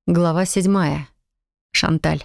Глава 7. Шанталь.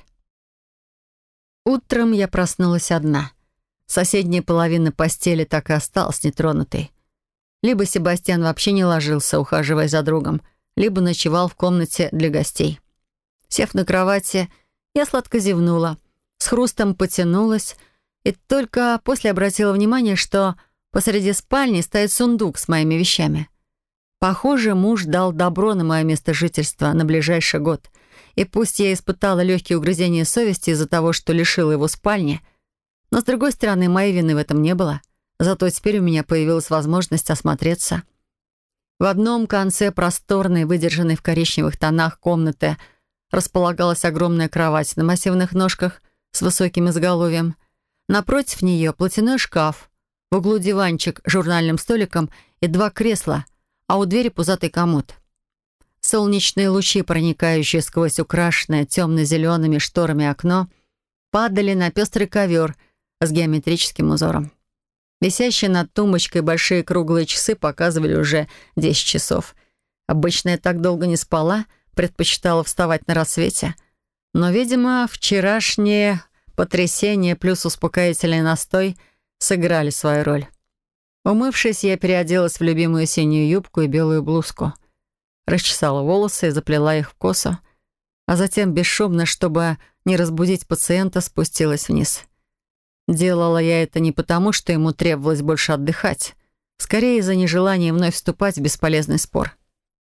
Утром я проснулась одна. Соседняя половина постели так и осталась нетронутой. Либо Себастьян вообще не ложился, ухаживая за другом, либо ночевал в комнате для гостей. Сев на кровати, я сладко зевнула, с хрустом потянулась и только после обратила внимание, что посреди спальни стоит сундук с моими вещами. Похоже, муж дал добро на мое место жительства на ближайший год. И пусть я испытала легкие угрызения совести из-за того, что лишила его спальни, но, с другой стороны, моей вины в этом не было. Зато теперь у меня появилась возможность осмотреться. В одном конце просторной, выдержанной в коричневых тонах комнаты располагалась огромная кровать на массивных ножках с высоким изголовьем. Напротив нее платяной шкаф, в углу диванчик с журнальным столиком и 2 кресла, а у двери пузатый комод. Солнечные лучи, проникающие сквозь украшенное темно-зелеными шторами окно, падали на пестрый ковер с геометрическим узором. Висящие над тумбочкой большие круглые часы показывали уже 10 часов. Обычно я так долго не спала, предпочитала вставать на рассвете. Но, видимо, вчерашнее потрясение плюс успокоительный настой сыграли свою роль. Умывшись, я переоделась в любимую синюю юбку и белую блузку. Расчесала волосы и заплела их в косу, а затем бесшумно, чтобы не разбудить пациента, спустилась вниз. Делала я это не потому, что ему требовалось больше отдыхать, скорее из-за нежелания вновь вступать в бесполезный спор.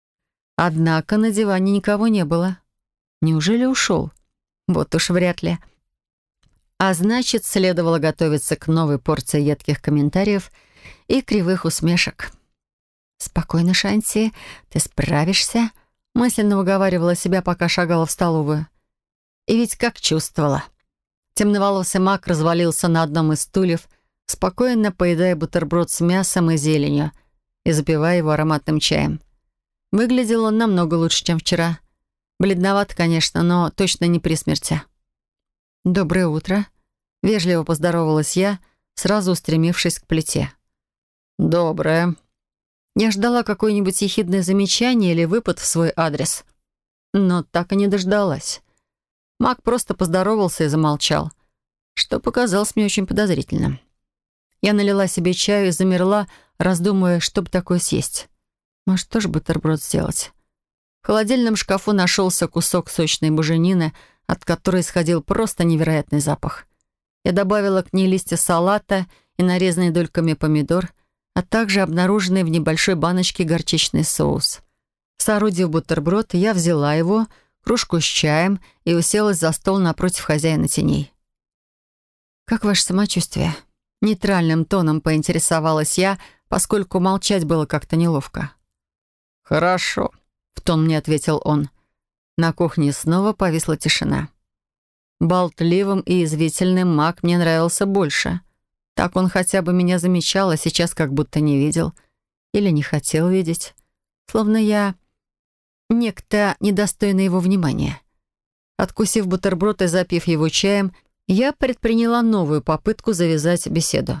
Однако на диване никого не было. Неужели ушел? Вот уж вряд ли. А значит, следовало готовиться к новой порции едких комментариев и кривых усмешек. «Спокойно, Шанти, ты справишься», — мысленно уговаривала себя, пока шагала в столовую. И ведь как чувствовала. Темноволосый маг развалился на одном из стульев, спокойно поедая бутерброд с мясом и зеленью и запивая его ароматным чаем. Выглядел он намного лучше, чем вчера. Бледноват, конечно, но точно не при смерти. «Доброе утро», — вежливо поздоровалась я, сразу устремившись к плите. «Доброе». Я ждала какое-нибудь ехидное замечание или выпад в свой адрес, но так и не дождалась. Маг просто поздоровался и замолчал, что показалось мне очень подозрительным. Я налила себе чаю и замерла, раздумывая, что бы такое съесть. Может, тоже бутерброд сделать? В холодильном шкафу нашелся кусок сочной буженины, от которой исходил просто невероятный запах. Я добавила к ней листья салата и нарезанный дольками помидор, а также обнаруженный в небольшой баночке горчичный соус. Соорудив бутерброд, я взяла его, кружку с чаем и уселась за стол напротив хозяина теней. «Как ваше самочувствие?» Нейтральным тоном поинтересовалась я, поскольку молчать было как-то неловко. «Хорошо», — в тон мне ответил он. На кухне снова повисла тишина. Болтливым и язвительным маг мне нравился больше. Так он хотя бы меня замечал, а сейчас как будто не видел. Или не хотел видеть. Словно я некто недостойный его внимания. Откусив бутерброд и запив его чаем, я предприняла новую попытку завязать беседу.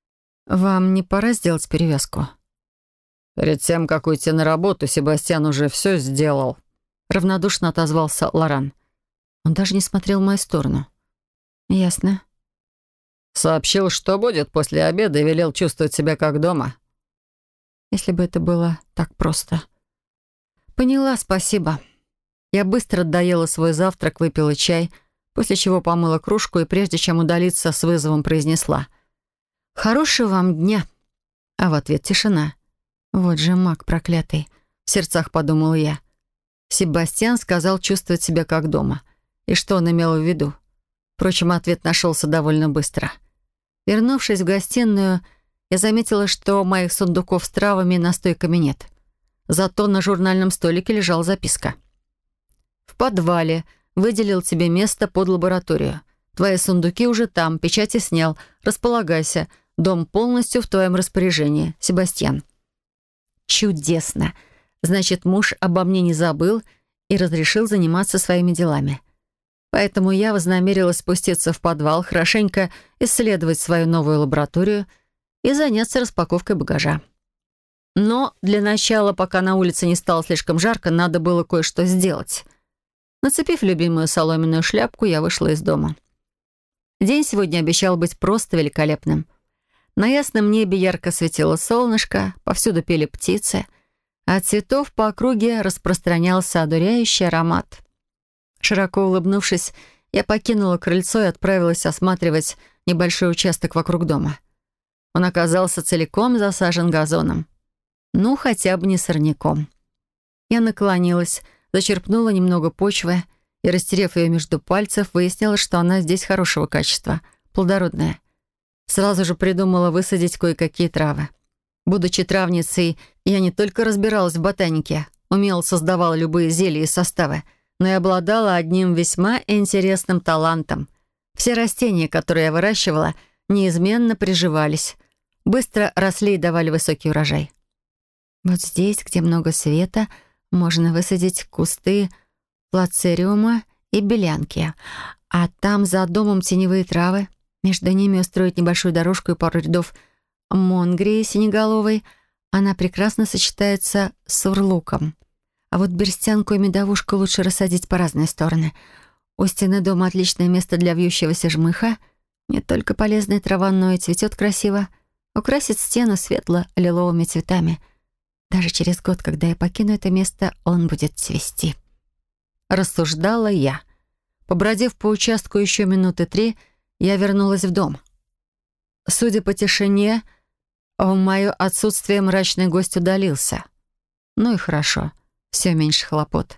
«Вам не пора сделать перевязку?» «Перед тем, как уйти на работу, Себастьян уже все сделал», — равнодушно отозвался Лоран. Он даже не смотрел в мою сторону. «Ясно». «Сообщил, что будет после обеда и велел чувствовать себя как дома». Если бы это было так просто. «Поняла, спасибо». Я быстро доела свой завтрак, выпила чай, после чего помыла кружку и, прежде чем удалиться, с вызовом произнесла: «Хорошего вам дня». А в ответ тишина. «Вот же маг проклятый», — в сердцах подумала я. Себастьян сказал чувствовать себя как дома. И что он имел в виду? Впрочем, ответ нашелся довольно быстро. Вернувшись в гостиную, я заметила, что моих сундуков с травами и настойками нет. Зато на журнальном столике лежала записка. «В подвале. Выделил тебе место под лабораторию. Твои сундуки уже там, печати снял. Располагайся. Дом полностью в твоем распоряжении. Себастьян». Чудесно. Значит, муж обо мне не забыл и разрешил заниматься своими делами. Поэтому я вознамерилась спуститься в подвал, хорошенько исследовать свою новую лабораторию и заняться распаковкой багажа. Но для начала, пока на улице не стало слишком жарко, надо было кое-что сделать. Нацепив любимую соломенную шляпку, я вышла из дома. День сегодня обещал быть просто великолепным. На ясном небе ярко светило солнышко, повсюду пели птицы, а от цветов по округе распространялся одуряющий аромат. Широко улыбнувшись, я покинула крыльцо и отправилась осматривать небольшой участок вокруг дома. Он оказался целиком засажен газоном. Ну, хотя бы не сорняком. Я наклонилась, зачерпнула немного почвы и, растерев ее между пальцев, выяснила, что она здесь хорошего качества, плодородная. Сразу же придумала высадить кое-какие травы. Будучи травницей, я не только разбиралась в ботанике, умело создавала любые зелья и составы, но и обладала одним весьма интересным талантом. Все растения, которые я выращивала, неизменно приживались, быстро росли и давали высокий урожай. Вот здесь, где много света, можно высадить кусты плацериума и белянки, а там за домом теневые травы. Между ними устроить небольшую дорожку и пару рядов монгрии синеголовой. Она прекрасно сочетается с урлуком. А вот берстянку и медовушку лучше рассадить по разные стороны. У стены дома отличное место для вьющегося жмыха. Не только полезная трава, но и цветет красиво. Украсит стену светло-лиловыми цветами. Даже через год, когда я покину это место, он будет цвести. Рассуждала я. Побродив по участку еще минуты 3, я вернулась в дом. Судя по тишине, в мое отсутствие мрачный гость удалился. Ну и хорошо, все меньше хлопот.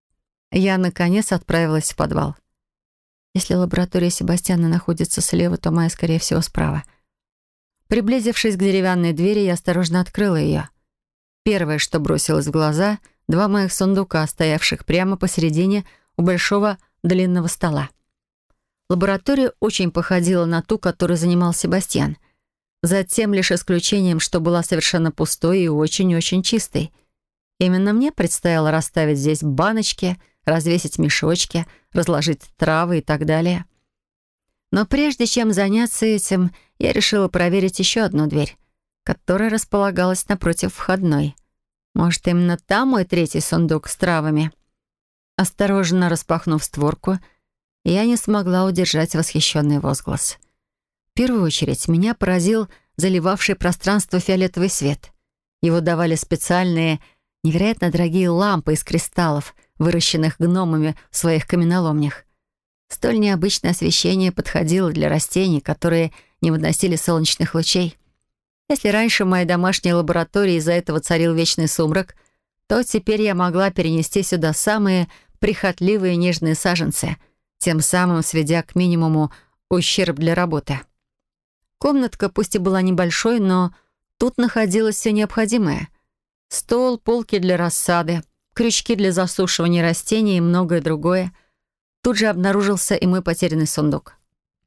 Я, наконец, отправилась в подвал. Если лаборатория Себастьяна находится слева, то моя, скорее всего, справа. Приблизившись к деревянной двери, я осторожно открыла ее. Первое, что бросилось в глаза — 2 моих сундука, стоявших прямо посередине у большого длинного стола. Лаборатория очень походила на ту, которой занимал Себастьян. За тем лишь исключением, что была совершенно пустой и очень-очень чистой. Именно мне предстояло расставить здесь баночки, развесить мешочки, разложить травы и так далее. Но прежде чем заняться этим, я решила проверить еще одну дверь, которая располагалась напротив входной. Может, именно там мой 3-й сундук с травами? Осторожно распахнув створку, я не смогла удержать восхищенный возглас. В первую очередь меня поразил заливавший пространство фиолетовый свет. Его давали специальные, невероятно дорогие лампы из кристаллов, выращенных гномами в своих каменоломнях. Столь необычное освещение подходило для растений, которые не выносили солнечных лучей. Если раньше в моей домашней лаборатории из-за этого царил вечный сумрак, то теперь я могла перенести сюда самые прихотливые и нежные саженцы, тем самым сведя к минимуму ущерб для работы. Комнатка пусть и была небольшой, но тут находилось все необходимое. Стол, полки для рассады, крючки для засушивания растений и многое другое. Тут же обнаружился и мой потерянный сундук.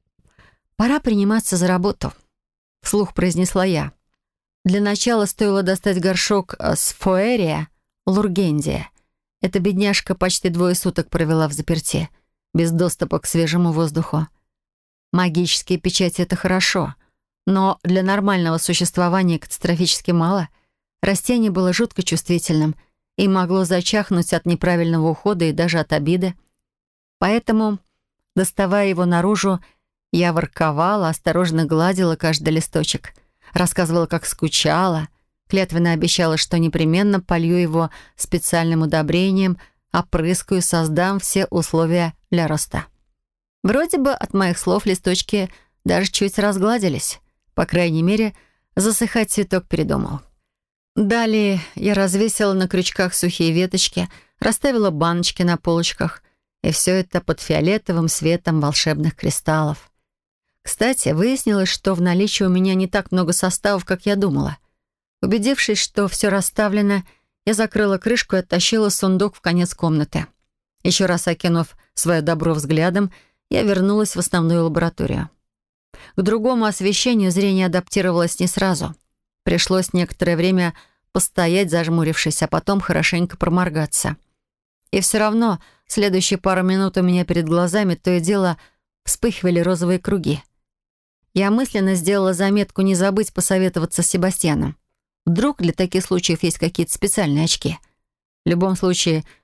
«Пора приниматься за работу», — вслух произнесла я. Для начала стоило достать горшок с фоэрия лургендия. Эта бедняжка почти 2 суток провела в заперти, без доступа к свежему воздуху. Магические печати — это хорошо, но для нормального существования катастрофически мало. Растение было жутко чувствительным и могло зачахнуть от неправильного ухода и даже от обиды. Поэтому, доставая его наружу, я ворковала, осторожно гладила каждый листочек, рассказывала, как скучала, клятвенно обещала, что непременно полью его специальным удобрением, опрыскаю, создам все условия для роста. Вроде бы от моих слов листочки даже чуть разгладились. По крайней мере, засыхать цветок передумал. Далее я развесила на крючках сухие веточки, расставила баночки на полочках, и все это под фиолетовым светом волшебных кристаллов. Кстати, выяснилось, что в наличии у меня не так много составов, как я думала. Убедившись, что все расставлено, я закрыла крышку и оттащила сундук в конец комнаты. Еще раз окинув свое добро взглядом, я вернулась в основную лабораторию. К другому освещению зрение адаптировалось не сразу. Пришлось некоторое время постоять, зажмурившись, а потом хорошенько проморгаться. И все равно следующие пару минут у меня перед глазами то и дело вспыхивали розовые круги. Я мысленно сделала заметку не забыть посоветоваться с Себастьяном. Вдруг для таких случаев есть какие-то специальные очки. В любом случае,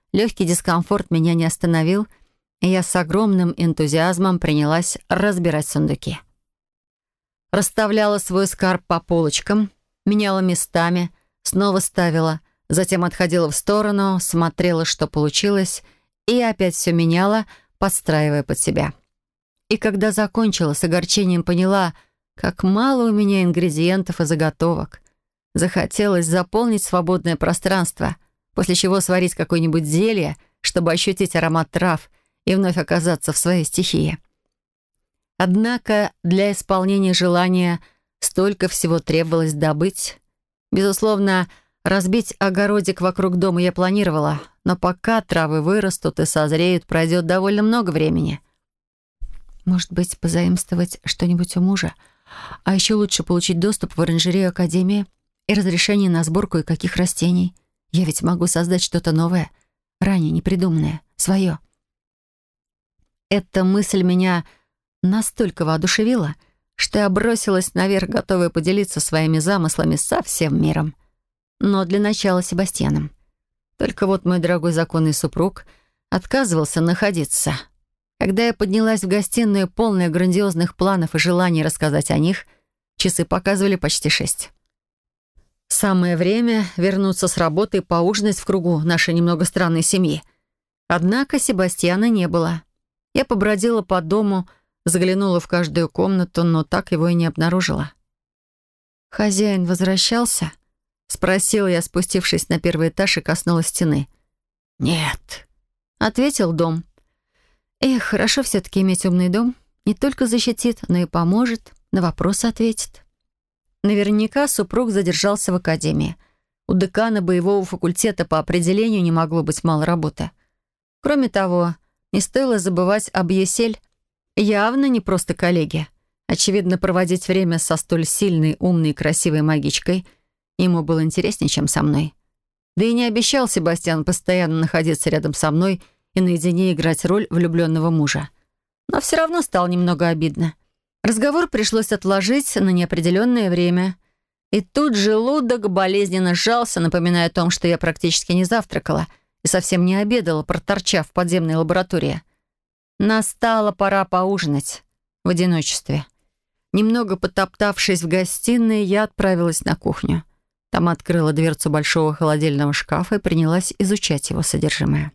легкий дискомфорт меня не остановил, и я с огромным энтузиазмом принялась разбирать сундуки. Расставляла свой скарб по полочкам, меняла местами, снова ставила, затем отходила в сторону, смотрела, что получилось, и опять все меняла, подстраивая под себя. И когда закончила, с огорчением поняла, как мало у меня ингредиентов и заготовок. Захотелось заполнить свободное пространство, после чего сварить какое-нибудь зелье, чтобы ощутить аромат трав и вновь оказаться в своей стихии. Однако для исполнения желания столько всего требовалось добыть. Безусловно, разбить огородик вокруг дома я планировала, но пока травы вырастут и созреют, пройдет довольно много времени. Может быть, позаимствовать что-нибудь у мужа? А еще лучше получить доступ в оранжерею Академии и разрешение на сбор кое-каких растений. Я ведь могу создать что-то новое, ранее непридуманное, свое. Эта мысль меня настолько воодушевила, что я бросилась наверх, готовая поделиться своими замыслами со всем миром. Но для начала Себастьяном. Только вот мой дорогой законный супруг отказывался находиться. Когда я поднялась в гостиную, полная грандиозных планов и желаний рассказать о них, часы показывали почти 6. Самое время вернуться с работы и поужинать в кругу нашей немного странной семьи. Однако Себастьяна не было. Я побродила по дому, заглянула в каждую комнату, но так его и не обнаружила. «Хозяин возвращался?» — спросила я, спустившись на первый этаж и коснулась стены. «Нет», — ответил дом. «Эх, хорошо все-таки иметь умный дом. Не только защитит, но и поможет, на вопросы ответит». Наверняка супруг задержался в академии. У декана боевого факультета по определению не могло быть мало работы. Кроме того, не стоило забывать об Есель. Явно не просто коллеги. Очевидно, проводить время со столь сильной, умной и красивой магичкой ему было интереснее, чем со мной. Да и не обещал Себастьян постоянно находиться рядом со мной и наедине играть роль влюбленного мужа. Но все равно стало немного обидно. Разговор пришлось отложить на неопределенное время. И тут желудок болезненно сжался, напоминая о том, что я практически не завтракала и совсем не обедала, проторчав в подземной лаборатории. Настала пора поужинать в одиночестве. Немного потоптавшись в гостиной, я отправилась на кухню. Там открыла дверцу большого холодильного шкафа и принялась изучать его содержимое.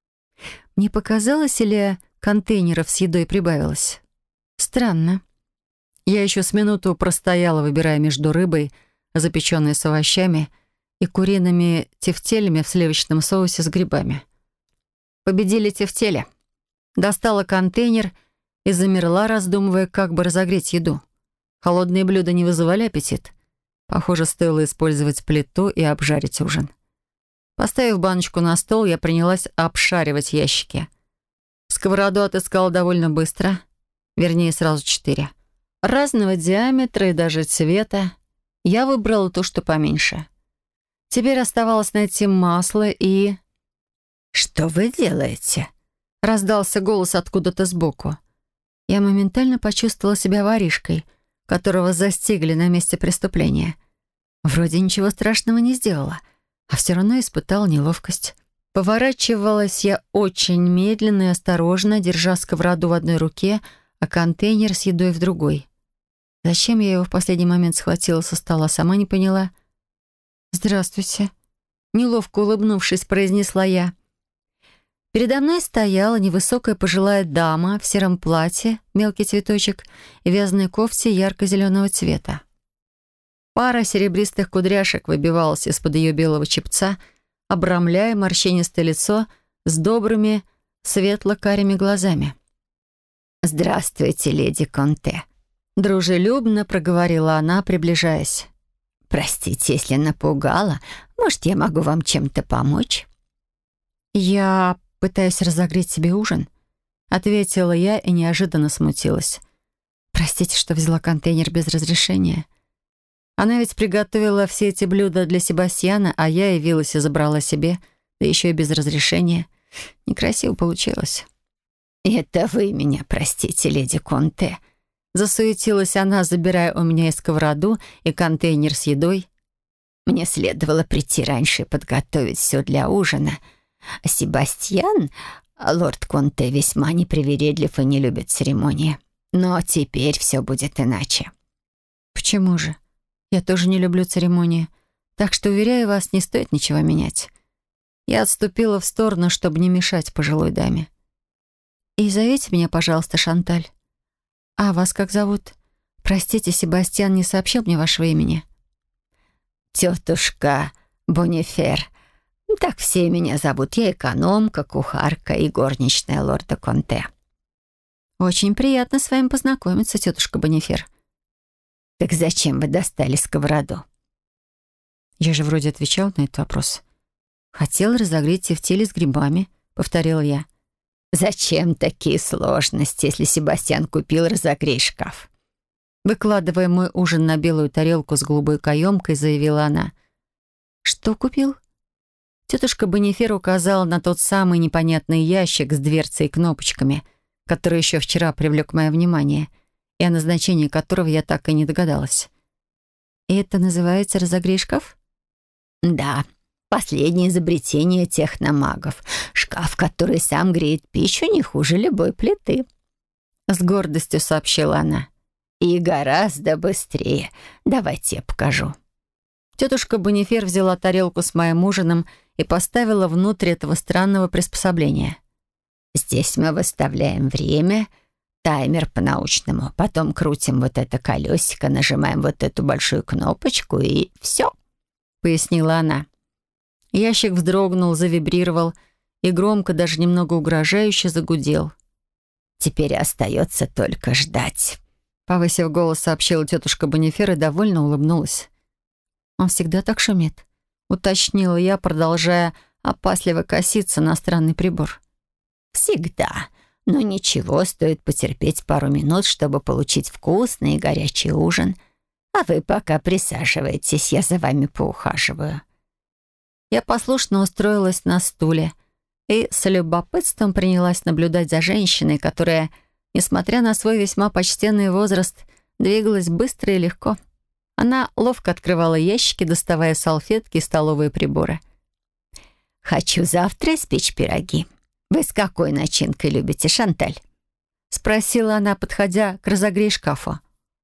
Не показалось ли контейнеров с едой прибавилось? Странно. Я еще с минуту простояла, выбирая между рыбой, запеченной с овощами, и куриными тефтелями в сливочном соусе с грибами. Победили тефтели. Достала контейнер и замерла, раздумывая, как бы разогреть еду. Холодные блюда не вызывали аппетит. Похоже, стоило использовать плиту и обжарить ужин. Поставив баночку на стол, я принялась обшаривать ящики. Сковороду отыскала довольно быстро, вернее, сразу 4. Разного диаметра и даже цвета. Я выбрала ту, что поменьше. Теперь оставалось найти масло и... «Что вы делаете?» — раздался голос откуда-то сбоку. Я моментально почувствовала себя воришкой, которого застигли на месте преступления. Вроде ничего страшного не сделала, а все равно испытала неловкость. Поворачивалась я очень медленно и осторожно, держа сковороду в одной руке, а контейнер с едой в другой. Зачем я его в последний момент схватила со стола, сама не поняла. «Здравствуйте», — неловко улыбнувшись, произнесла я. Передо мной стояла невысокая пожилая дама в сером платье, мелкий цветочек и вязаной кофте ярко-зеленого цвета. Пара серебристых кудряшек выбивалась из-под ее белого чепца, обрамляя морщинистое лицо с добрыми светло-карими глазами. «Здравствуйте, леди Конте», — дружелюбно проговорила она, приближаясь. «Простите, если напугала. Может, я могу вам чем-то помочь?» «Я пытаюсь разогреть себе ужин», — ответила я и неожиданно смутилась. «Простите, что взяла контейнер без разрешения. Она ведь приготовила все эти блюда для Себастьяна, а я явилась и забрала себе, да еще и без разрешения. Некрасиво получилось». «Это вы меня простите, леди Конте», — засуетилась она, забирая у меня и сковороду, и контейнер с едой. «Мне следовало прийти раньше и подготовить все для ужина. Себастьян, лорд Конте, весьма непривередлив и не любит церемонии. Но теперь все будет иначе». «Почему же? Я тоже не люблю церемонии, так что, уверяю вас, не стоит ничего менять». Я отступила в сторону, чтобы не мешать пожилой даме. «И зовите меня, пожалуйста, Шанталь. А вас как зовут? Простите, Себастьян не сообщил мне вашего имени». «Тетушка Бонифер. Так все меня зовут. Я экономка, кухарка и горничная лорда Конте». «Очень приятно с вами познакомиться, тетушка Бонифер». «Так зачем вы достали сковороду?» Я же вроде отвечал на этот вопрос. «Хотел разогреть тефтели с грибами», — повторил я. «Зачем такие сложности, если Себастьян купил разогрей шкаф?» Выкладывая мой ужин на белую тарелку с голубой каемкой, заявила она. «Что купил?» Тетушка Бонифер указала на тот самый непонятный ящик с дверцей и кнопочками, который еще вчера привлек мое внимание, и о назначении которого я так и не догадалась. «И это называется разогрей шкаф?» «Да, последнее изобретение техномагов. Шкаф, который сам греет пищу не хуже любой плиты», — с гордостью сообщила она. «И гораздо быстрее. Давайте я покажу». Тетушка Бонифер взяла тарелку с моим ужином и поставила внутрь этого странного приспособления. «Здесь мы выставляем время, таймер по-научному, потом крутим вот это колесико, нажимаем вот эту большую кнопочку и все», — пояснила она. Ящик вздрогнул, завибрировал и громко, даже немного угрожающе загудел. «Теперь остается только ждать», — повысив голос, сообщила тетушка Бонифер и довольно улыбнулась. «Он всегда так шумит», — уточнила я, продолжая опасливо коситься на странный прибор. «Всегда. Но ничего, стоит потерпеть пару минут, чтобы получить вкусный и горячий ужин. А вы пока присаживайтесь, я за вами поухаживаю». Я послушно устроилась на стуле и с любопытством принялась наблюдать за женщиной, которая, несмотря на свой весьма почтенный возраст, двигалась быстро и легко. Она ловко открывала ящики, доставая салфетки и столовые приборы. «Хочу завтра испечь пироги. Вы с какой начинкой любите, Шанталь?» — спросила она, подходя к разогрей шкафу.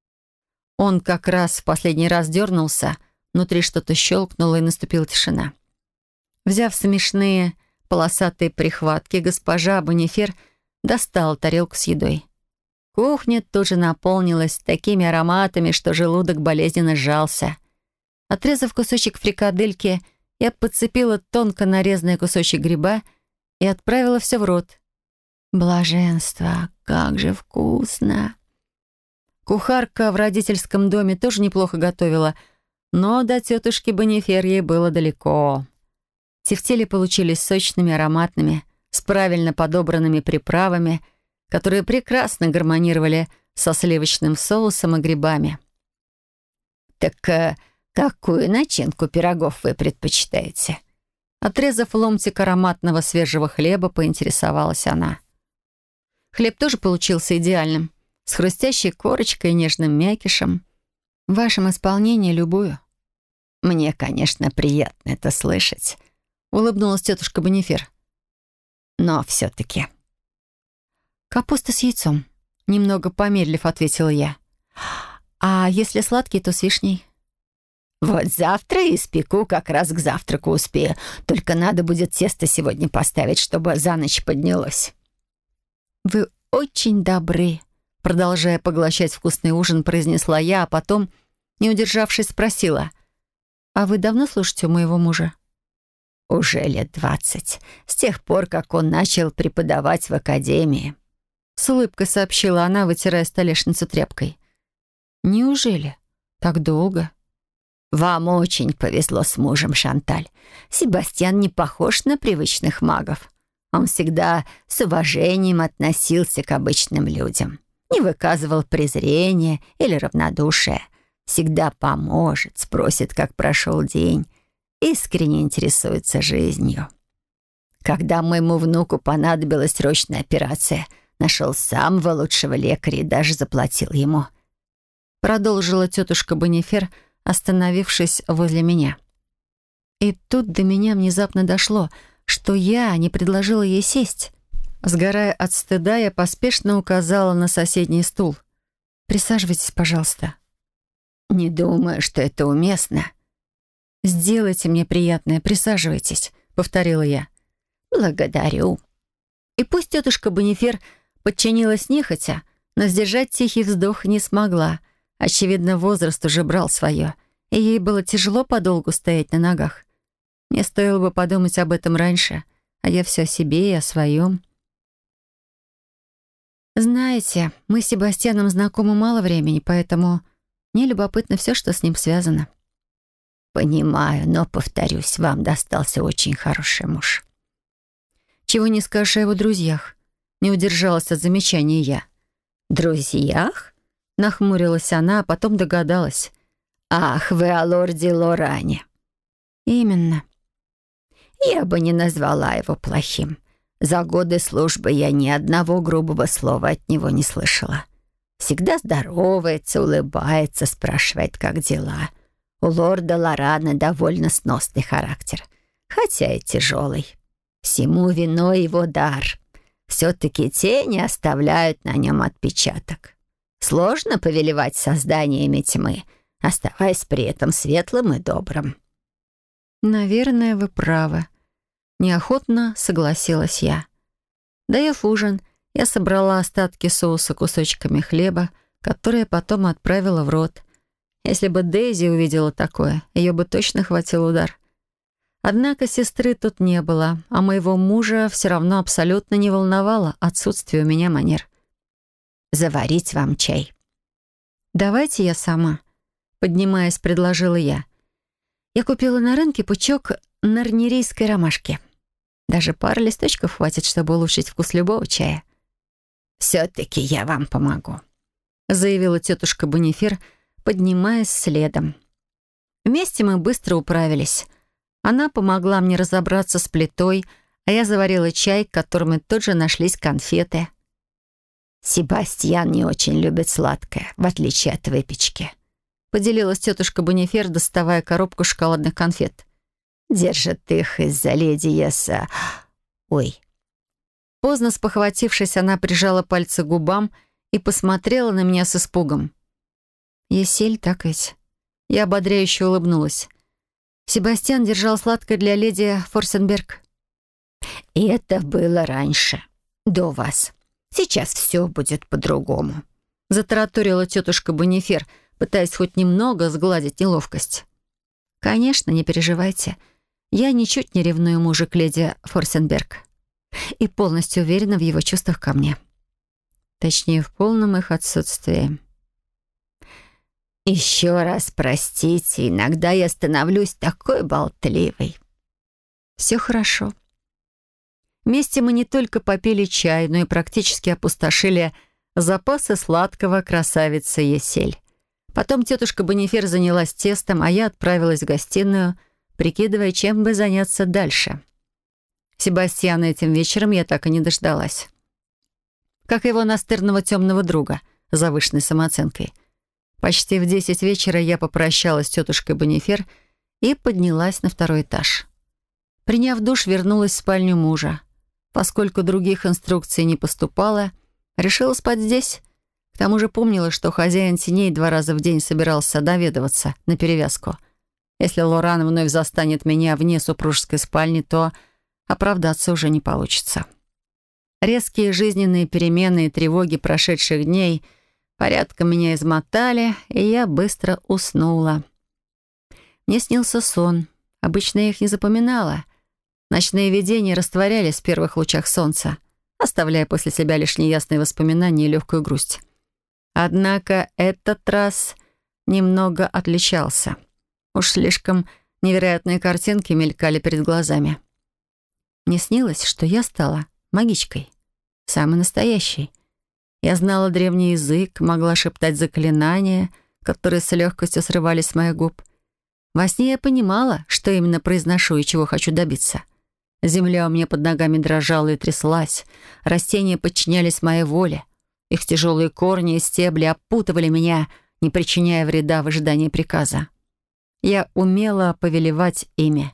Он как раз в последний раз дернулся, внутри что-то щелкнуло, и наступила тишина. Взяв смешные полосатые прихватки, госпожа Бонифер достала тарелку с едой. Кухня тоже наполнилась такими ароматами, что желудок болезненно сжался. Отрезав кусочек фрикадельки, я подцепила тонко нарезанный кусочек гриба и отправила все в рот. Блаженство, как же вкусно! Кухарка в родительском доме тоже неплохо готовила, но до тетушки Бонифер ей было далеко. Тефтели получились сочными, ароматными, с правильно подобранными приправами, которые прекрасно гармонировали со сливочным соусом и грибами. «Так какую начинку пирогов вы предпочитаете?» Отрезав ломтик ароматного свежего хлеба, поинтересовалась она. Хлеб тоже получился идеальным, с хрустящей корочкой и нежным мякишем. В вашем исполнении любую. «Мне, конечно, приятно это слышать», — улыбнулась тетушка Бонифер. «Но все-таки...» «Капуста с яйцом», — немного помедлив ответила я. «А если сладкий, то с вишней». «Вот завтра испеку, как раз к завтраку успею. Только надо будет тесто сегодня поставить, чтобы за ночь поднялось». «Вы очень добры», — продолжая поглощать вкусный ужин, произнесла я, а потом, не удержавшись, спросила. «А вы давно слушаете у моего мужа?» «Уже лет 20. С тех пор, как он начал преподавать в академии», — с улыбкой сообщила она, вытирая столешницу тряпкой. «Неужели? Так долго?» «Вам очень повезло с мужем, Шанталь. Себастьян не похож на привычных магов. Он всегда с уважением относился к обычным людям, не выказывал презрения или равнодушия, всегда поможет, спросит, как прошел день, искренне интересуется жизнью. Когда моему внуку понадобилась срочная операция, нашел самого лучшего лекаря и даже заплатил ему». Продолжила тетушка Бонифер, остановившись возле меня. И тут до меня внезапно дошло, что я не предложила ей сесть. Сгорая от стыда, я поспешно указала на соседний стул. «Присаживайтесь, пожалуйста». «Не думаю, что это уместно». «Сделайте мне приятное, присаживайтесь», — повторила я. «Благодарю». И пусть тетушка Бонифер подчинилась нехотя, но сдержать тихий вздох не смогла. Очевидно, возраст уже брал свое, и ей было тяжело подолгу стоять на ногах. Мне стоило бы подумать об этом раньше, а я все о себе и о своем. Знаете, мы с Себастьяном знакомы мало времени, поэтому мне любопытно все, что с ним связано. «Понимаю, но, повторюсь, вам достался очень хороший муж». Чего не скажешь о его друзьях. Не удержалась от замечания я. «Друзьях?» — нахмурилась она, а потом догадалась. «Ах, вы о лорде Лоране». «Именно». «Я бы не назвала его плохим. За годы службы я ни одного грубого слова от него не слышала. Всегда здоровается, улыбается, спрашивает, как дела. У лорда Лорана довольно сносный характер, хотя и тяжелый. Всему виной его дар. Все-таки тени оставляют на нем отпечаток. Сложно повелевать созданиями тьмы, оставаясь при этом светлым и добрым». «Наверное, вы правы». Неохотно согласилась я. Доев ужин, я собрала остатки соуса кусочками хлеба, которые потом отправила в рот. Если бы Дейзи увидела такое, ее бы точно хватил удар. Однако сестры тут не было, а моего мужа все равно абсолютно не волновало отсутствие у меня манер. «Заварить вам чай?» «Давайте я сама», — поднимаясь, предложила я. Я купила на рынке пучок нарнерийской ромашки. Даже пары листочков хватит, чтобы улучшить вкус любого чая. «Все-таки я вам помогу», — заявила тетушка Бонифер, поднимаясь следом. Вместе мы быстро управились. Она помогла мне разобраться с плитой, а я заварила чай, к которому тут же нашлись конфеты. «Себастьян не очень любит сладкое, в отличие от выпечки», — поделилась тетушка Бонифер, доставая коробку шоколадных конфет. «Держит их из-за леди Еса. Ой». Поздно спохватившись, она прижала пальцы к губам и посмотрела на меня с испугом. «Есель, так ведь?» Я ободряюще улыбнулась. Себастьян держал сладкое для леди Форсенберг. «И это было раньше, до вас. Сейчас все будет по-другому», — затараторила тетушка Бонифер, пытаясь хоть немного сгладить неловкость. «Конечно, не переживайте. Я ничуть не ревную мужа к леди Форсенберг и полностью уверена в его чувствах ко мне. Точнее, в полном их отсутствии». «Еще раз простите, иногда я становлюсь такой болтливой». «Все хорошо». Вместе мы не только попили чай, но и практически опустошили запасы сладкого красавицы Есель. Потом тетушка Бонифер занялась тестом, а я отправилась в гостиную, прикидывая, чем бы заняться дальше. Себастьяна этим вечером я так и не дождалась. Как и его настырного темного друга с завышенной самооценкой. Почти в 10 вечера я попрощалась с тетушкой Бонифер и поднялась на второй этаж. Приняв душ, вернулась в спальню мужа. Поскольку других инструкций не поступало, решила спать здесь. К тому же помнила, что хозяин теней 2 раза в день собирался наведываться на перевязку. Если Лоран вновь застанет меня вне супружеской спальни, то оправдаться уже не получится. Резкие жизненные перемены и тревоги прошедших дней порядком меня измотали, и я быстро уснула. Мне снился сон. Обычно я их не запоминала. Ночные видения растворялись в первых лучах солнца, оставляя после себя лишь неясные воспоминания и легкую грусть. Однако этот раз немного отличался. Уж слишком невероятные картинки мелькали перед глазами. Мне снилось, что я стала магичкой, самой настоящей. Я знала древний язык, могла шептать заклинания, которые с легкостью срывались с моих губ. Во сне я понимала, что именно произношу и чего хочу добиться. Земля у меня под ногами дрожала и тряслась, растения подчинялись моей воле. Их тяжелые корни и стебли опутывали меня, не причиняя вреда в ожидании приказа. Я умела повелевать ими.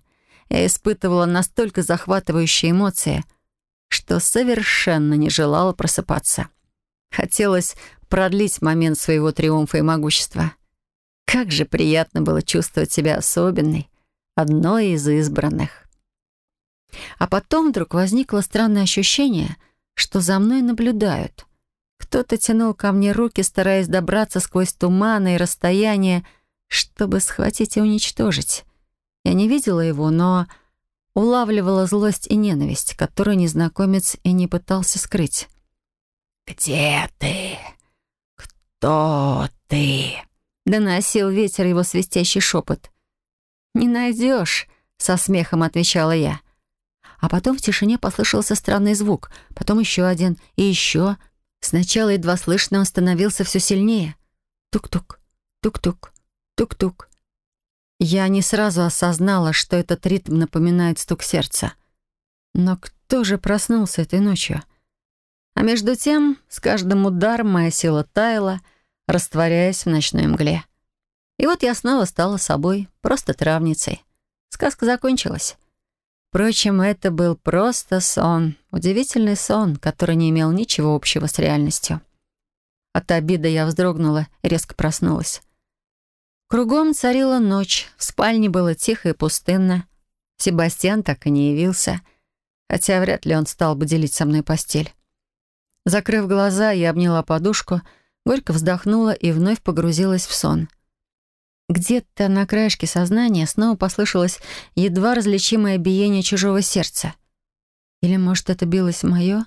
я испытывала настолько захватывающие эмоции, что совершенно не желала просыпаться. Хотелось продлить момент своего триумфа и могущества. Как же приятно было чувствовать себя особенной, одной из избранных. А потом вдруг возникло странное ощущение, что за мной наблюдают. Кто-то тянул ко мне руки, стараясь добраться сквозь туманы и расстояние, чтобы схватить и уничтожить. Я не видела его, но улавливала злость и ненависть, которую незнакомец и не пытался скрыть. «Где ты? Кто ты?» — доносил ветер его свистящий шепот. «Не найдешь», — со смехом отвечала я. А потом в тишине послышался странный звук, потом еще один и еще. Сначала едва слышно, он становился все сильнее. Тук-тук, тук-тук, тук-тук. Я не сразу осознала, что этот ритм напоминает стук сердца. Но кто же проснулся этой ночью? А между тем, с каждым ударом моя сила таяла, растворяясь в ночной мгле. И вот я снова стала собой, просто травницей. Сказка закончилась. Впрочем, это был просто сон, удивительный сон, который не имел ничего общего с реальностью. От обиды я вздрогнула и резко проснулась. Кругом царила ночь, в спальне было тихо и пустынно. Себастьян так и не явился, хотя вряд ли он стал бы делить со мной постель. Закрыв глаза, я обняла подушку, горько вздохнула и вновь погрузилась в сон. Где-то на краешке сознания снова послышалось едва различимое биение чужого сердца. Или, может, это билось мое?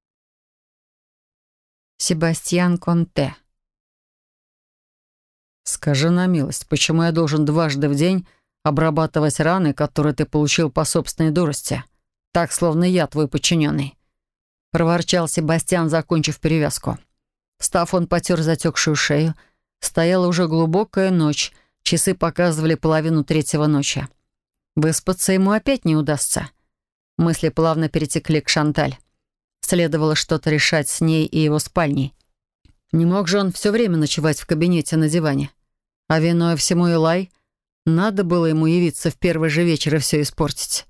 Себастьян Конте. «Скажи на милость, почему я должен дважды в день обрабатывать раны, которые ты получил по собственной дурости? Так, словно я твой подчиненный», — проворчал Себастьян, закончив перевязку. Встав, он потер затекшую шею. Стояла уже глубокая ночь, часы показывали 2:30 ночи. Выспаться ему опять не удастся. Мысли плавно перетекли к Шанталь. Следовало что-то решать с ней и его спальней. Не мог же он все время ночевать в кабинете на диване. А виной всему Илай, надо было ему явиться в первый же вечер и все испортить.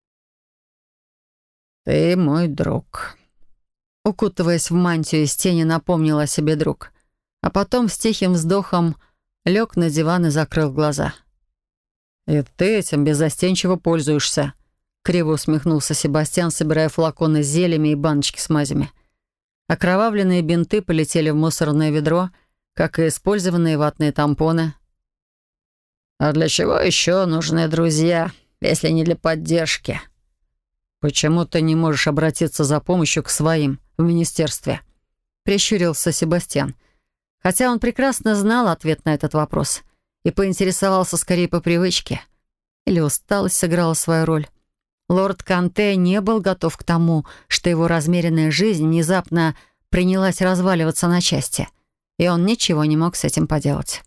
«Ты мой друг», — укутываясь в мантию из тени, напомнил о себе друг. А потом с тихим вздохом лег на диван и закрыл глаза. «И ты этим беззастенчиво пользуешься», — криво усмехнулся Себастьян, собирая флаконы с зельями и баночки с мазями. Окровавленные бинты полетели в мусорное ведро, как и использованные ватные тампоны. «А для чего еще нужны друзья, если не для поддержки?» «Почему ты не можешь обратиться за помощью к своим в министерстве?» — прищурился Себастьян. Хотя он прекрасно знал ответ на этот вопрос и поинтересовался скорее по привычке. Или усталость сыграла свою роль. Лорд Конте не был готов к тому, что его размеренная жизнь внезапно принялась разваливаться на части, и он ничего не мог с этим поделать.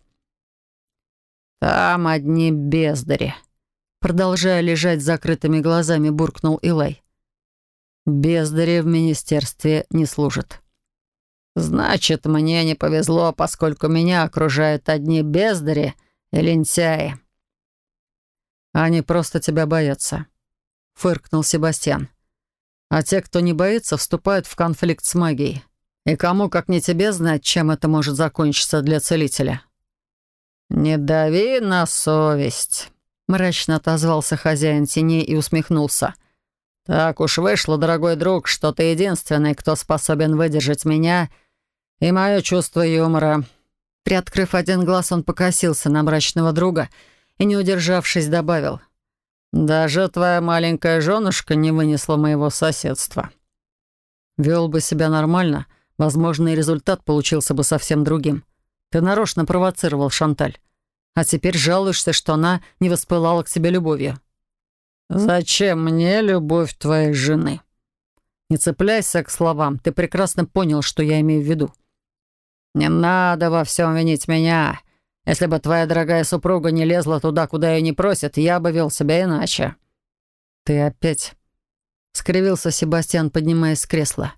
«Там одни бездари», — продолжая лежать с закрытыми глазами, буркнул Илай. «Бездари в министерстве не служат». «Значит, мне не повезло, поскольку меня окружают одни бездари и лентяи». «Они просто тебя боятся», — фыркнул Себастьян. «А те, кто не боится, вступают в конфликт с магией. И кому, как не тебе, знать, чем это может закончиться для целителя?» «Не дави на совесть», — мрачно отозвался хозяин теней и усмехнулся. «Так уж вышло, дорогой друг, что ты единственный, кто способен выдержать меня и мое чувство юмора». Приоткрыв один глаз, он покосился на мрачного друга и, не удержавшись, добавил: «Даже твоя маленькая женушка не вынесла моего соседства». «Вел бы себя нормально, возможно, и результат получился бы совсем другим. Ты нарочно провоцировал Шанталь, а теперь жалуешься, что она не воспылала к тебе любовью». «Зачем мне любовь твоей жены?» «Не цепляйся к словам, ты прекрасно понял, что я имею в виду». «Не надо во всем винить меня. Если бы твоя дорогая супруга не лезла туда, куда ее не просят, я бы вел себя иначе». «Ты опять...» — скривился Себастьян, поднимаясь с кресла.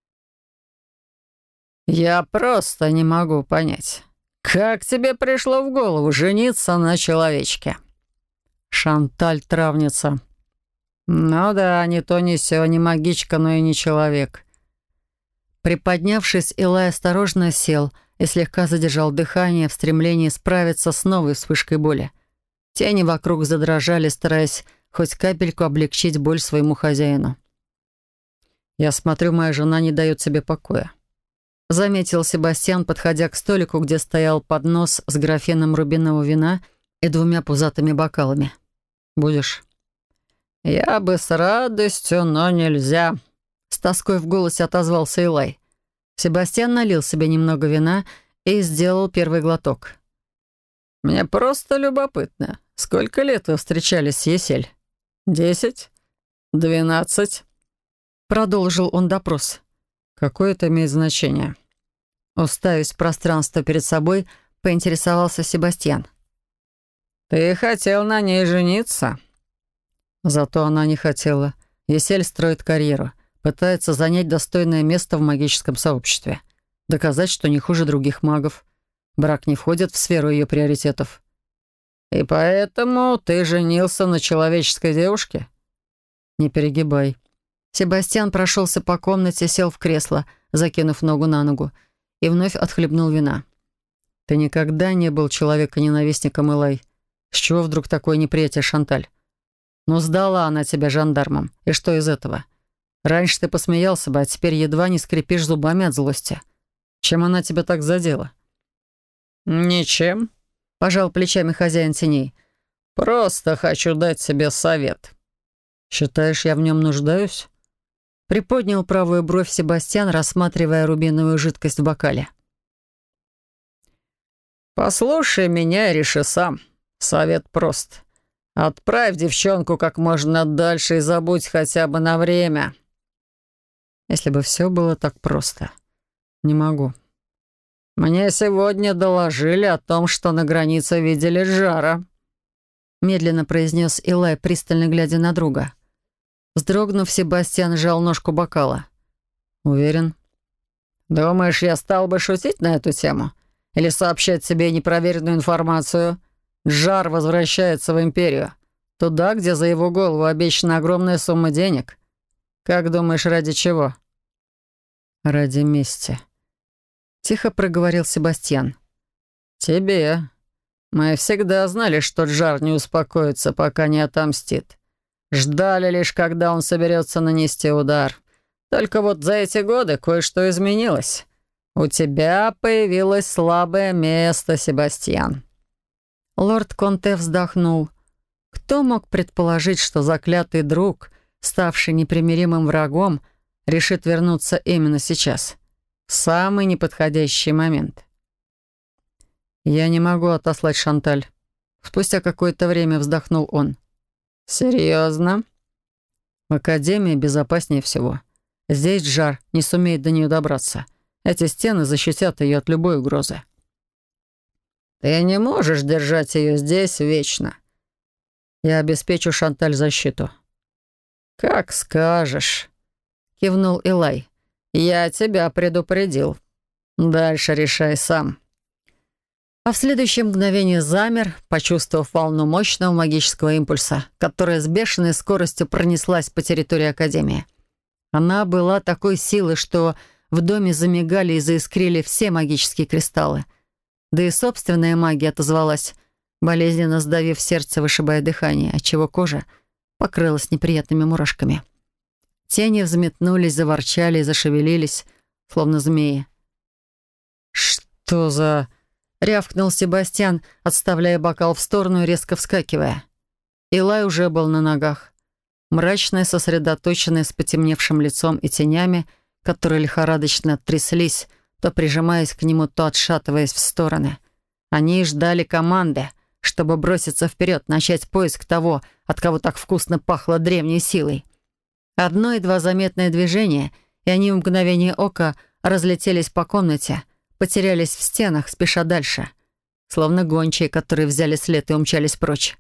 «Я просто не могу понять, как тебе пришло в голову жениться на человечке?» «Шанталь травница», «Ну да, не то не сё, не магичка, но и не человек». Приподнявшись, Илай осторожно сел и слегка задержал дыхание в стремлении справиться с новой вспышкой боли. Тени вокруг задрожали, стараясь хоть капельку облегчить боль своему хозяину. «Я смотрю, моя жена не дает себе покоя», — заметил Себастьян, подходя к столику, где стоял поднос с графином рубинового вина и 2 пузатыми бокалами. «Будешь?» «Я бы с радостью, но нельзя», — с тоской в голосе отозвался Илай. Себастьян налил себе немного вина и сделал первый глоток. «Мне просто любопытно. Сколько лет вы встречались с Есель? 10? 12?» Продолжил он допрос. «Какое это имеет значение?» Уставясь в пространство перед собой, поинтересовался Себастьян. «Ты хотел на ней жениться?» Зато она не хотела. Есель строит карьеру, пытается занять достойное место в магическом сообществе, доказать, что не хуже других магов. Брак не входит в сферу ее приоритетов. «И поэтому ты женился на человеческой девушке?» «Не перегибай». Себастьян прошелся по комнате, сел в кресло, закинув ногу на ногу, и вновь отхлебнул вина. «Ты никогда не был человека-ненавистником, Илай. С чего вдруг такое неприятие, Шанталь? Ну, сдала она тебя жандармам. И что из этого? Раньше ты посмеялся бы, а теперь едва не скрипишь зубами от злости. Чем она тебя так задела?» «Ничем», — пожал плечами хозяин теней. «Просто хочу дать себе совет». «Считаешь, я в нем нуждаюсь?» Приподнял правую бровь Себастьян, рассматривая рубиновую жидкость в бокале. «Послушай меня и реши сам. Совет прост. Отправь девчонку как можно дальше и забудь хотя бы на время». Если бы все было так просто. Не могу. «Мне сегодня доложили о том, что на границе видели Жара», медленно произнес Илай, пристально глядя на друга. Вздрогнув, Себастьян сжал ножку бокала. «Уверен?» «Думаешь, я стал бы шутить на эту тему? Или сообщать себе непроверенную информацию? Жар возвращается в Империю. Туда, где за его голову обещана огромная сумма денег. Как думаешь, ради чего?» «Ради мести», — тихо проговорил Себастьян. «Тебе. Мы всегда знали, что Джар не успокоится, пока не отомстит. Ждали лишь, когда он соберется нанести удар. Только вот за эти годы кое-что изменилось. У тебя появилось слабое место, Себастьян». Лорд Конте вздохнул. Кто мог предположить, что заклятый друг, ставший непримиримым врагом, решит вернуться именно сейчас, в самый неподходящий момент? «Я не могу отослать Шанталь». Спустя какое-то время вздохнул он. «Серьезно?» «В Академии безопаснее всего. Здесь Жар не сумеет до нее добраться. Эти стены защитят ее от любой угрозы». «Ты не можешь держать ее здесь вечно». «Я обеспечу Шанталь защиту». «Как скажешь», — кивнул Илай. «Я тебя предупредил. Дальше решай сам». А в следующее мгновение замер, почувствовав волну мощного магического импульса, которая с бешеной скоростью пронеслась по территории Академии. Она была такой силы, что в доме замигали и заискрили все магические кристаллы. Да и собственная магия отозвалась, болезненно сдавив сердце, вышибая дыхание, отчего кожа покрылась неприятными мурашками. Тени взметнулись, заворчали и зашевелились, словно змеи. «Что за...» — рявкнул Себастьян, отставляя бокал в сторону и резко вскакивая. Илай уже был на ногах. Мрачный, сосредоточенный, с потемневшим лицом и тенями, которые лихорадочно тряслись, то прижимаясь к нему, то отшатываясь в стороны. Они ждали команды, чтобы броситься вперед, начать поиск того, от кого так вкусно пахло древней силой. Одно едва заметное движение, и они в мгновение ока разлетелись по комнате, потерялись в стенах, спеша дальше, словно гончие, которые взяли след и умчались прочь.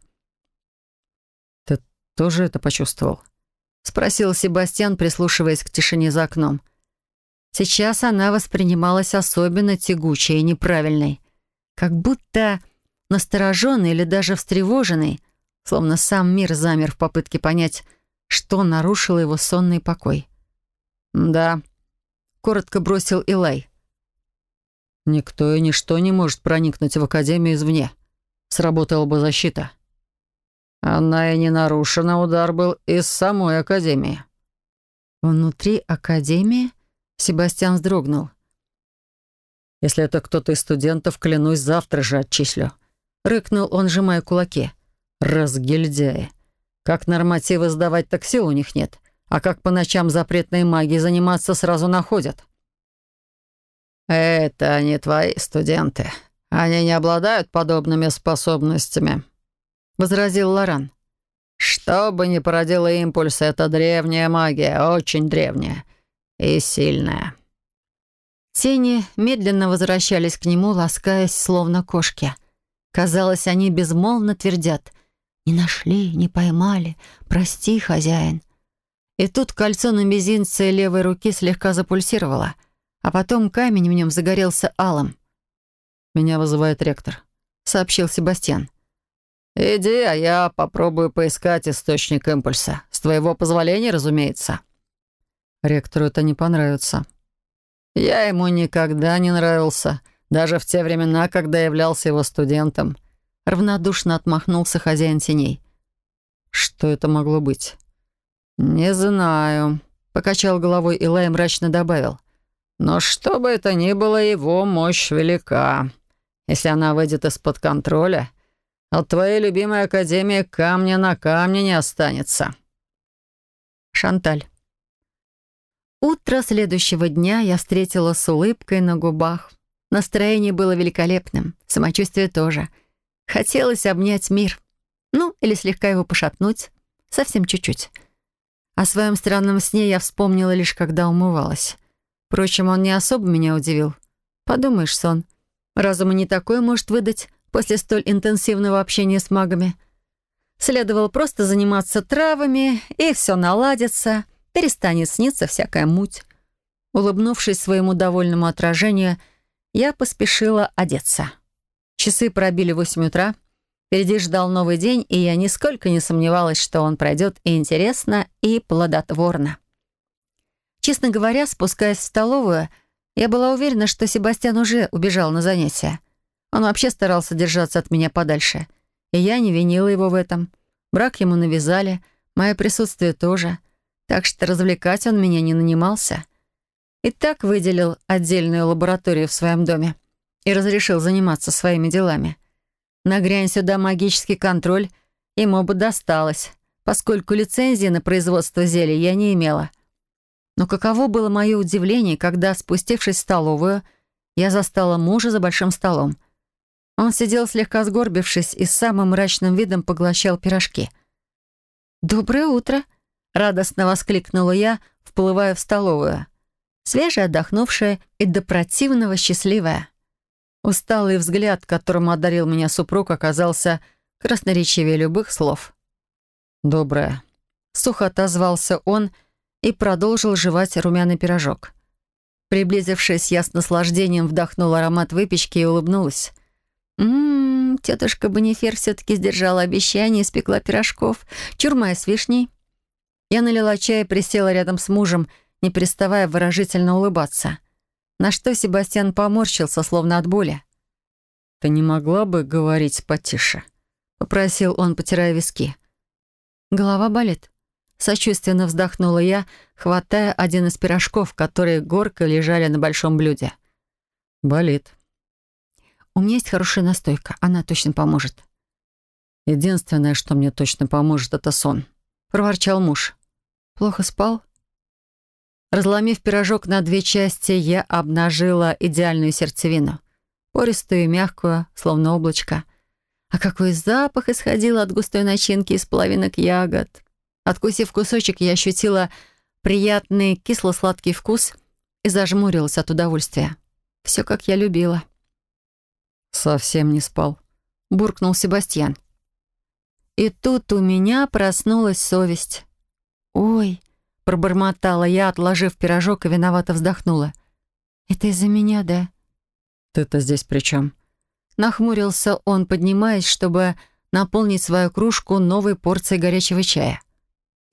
«Ты тоже это почувствовал?» — спросил Себастьян, прислушиваясь к тишине за окном. Сейчас она воспринималась особенно тягучей и неправильной, как будто настороженной или даже встревоженной, словно сам мир замер в попытке понять, что нарушило его сонный покой. «Да», — коротко бросил Илай. «Никто и ничто не может проникнуть в Академию извне. Сработала бы защита». «Она и не нарушена, удар был из самой Академии». «Внутри Академии?» — Себастьян вздрогнул. «Если это кто-то из студентов, клянусь, завтра же отчислю», — рыкнул он, сжимая кулаки. «Разгильдяи. Как нормативы сдавать, так сил у них нет. А как по ночам запретной магией заниматься, сразу находят». «Это не твои студенты. Они не обладают подобными способностями», — возразил Лоран. «Что бы ни породило импульс, это древняя магия, очень древняя и сильная». Тени медленно возвращались к нему, ласкаясь, словно кошки. Казалось, они безмолвно твердят: «Не нашли, не поймали, прости, хозяин». И тут кольцо на мизинце левой руки слегка запульсировало, а потом камень в нем загорелся алым. «Меня вызывает ректор», — сообщил Себастьян. «Иди, а я попробую поискать источник импульса. С твоего позволения, разумеется». «Ректору это не понравится». «Я ему никогда не нравился, даже в те времена, когда являлся его студентом», — равнодушно отмахнулся хозяин теней. «Что это могло быть?» «Не знаю», — покачал головой Илай и мрачно добавил. «Но что бы это ни было, его мощь велика. Если она выйдет из-под контроля, от твоей любимой Академии камня на камне не останется». Шанталь. Утро следующего дня я встретила с улыбкой на губах. Настроение было великолепным, самочувствие тоже. Хотелось обнять мир. Ну, или слегка его пошатнуть. Совсем чуть-чуть. О своем странном сне я вспомнила лишь, когда умывалась. Впрочем, он не особо меня удивил. Подумаешь, сон. Разум и не такое может выдать после столь интенсивного общения с магами. Следовало просто заниматься травами, и все наладится, перестанет сниться всякая муть. Улыбнувшись своему довольному отражению, я поспешила одеться. Часы пробили 8 утра. Впереди ждал новый день, и я нисколько не сомневалась, что он пройдет и интересно, и плодотворно. Честно говоря, спускаясь в столовую, я была уверена, что Себастьян уже убежал на занятия. Он вообще старался держаться от меня подальше. И я не винила его в этом. Брак ему навязали, мое присутствие тоже. Так что развлекать он меня не нанимался. И так выделил отдельную лабораторию в своем доме и разрешил заниматься своими делами. Нагрянь сюда магический контроль, ему бы досталось, поскольку лицензии на производство зелий я не имела. Но каково было мое удивление, когда, спустившись в столовую, я застала мужа за большим столом. Он сидел слегка сгорбившись и с самым мрачным видом поглощал пирожки. «Доброе утро!» — радостно воскликнула я, вплывая в столовую. Свежая, отдохнувшая и до противного счастливая. Усталый взгляд, которым одарил меня супруг, оказался красноречивее любых слов. «Доброе!» — сухо отозвался он и продолжил жевать румяный пирожок. Приблизившись, я с наслаждением вдохнула аромат выпечки и улыбнулась. Тетушка Бонифер все-таки сдержала обещание и испекла пирожков. Чурма с вишней. Я налила чай и присела рядом с мужем, не переставая выразительно улыбаться. На что Себастьян поморщился, словно от боли. «Ты не могла бы говорить потише?» — попросил он, потирая виски. «Голова болит?» — сочувственно вздохнула я, хватая один из пирожков, которые горкой лежали на большом блюде. «Болит. У меня есть хорошая настойка, она точно поможет». «Единственное, что мне точно поможет, это сон», — проворчал муж. «Плохо спал?» Разломив пирожок на 2 части, я обнажила идеальную сердцевину. Пористую и мягкую, словно облачко. А какой запах исходил от густой начинки из половинок ягод. Откусив кусочек, я ощутила приятный кисло-сладкий вкус и зажмурилась от удовольствия. Все, как я любила. «Совсем не спал», — буркнул Себастьян. И тут у меня проснулась совесть. «Ой», — пробормотала я, отложив пирожок, и виновато вздохнула. «Это из-за меня, да?» «Ты-то здесь при чем?» Нахмурился он, поднимаясь, чтобы наполнить свою кружку новой порцией горячего чая.